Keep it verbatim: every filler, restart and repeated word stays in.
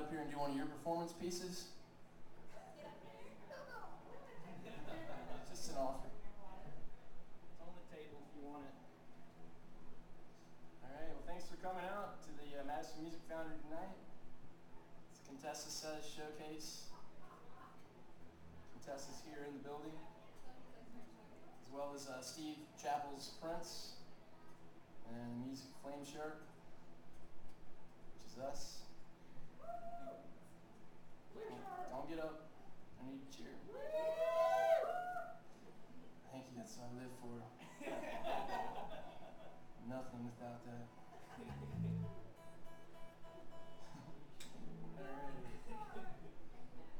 up here and do one of your performance pieces? Just an offer. It's on the table if you want it. All right, well, thanks for coming out to the uh, Madison Music Foundry tonight. It's Contessa Says Showcase. Contessa's here in the building, as well as uh, Steve Chappell's Prince and Music Flame Sharp, which is us. Don't get up.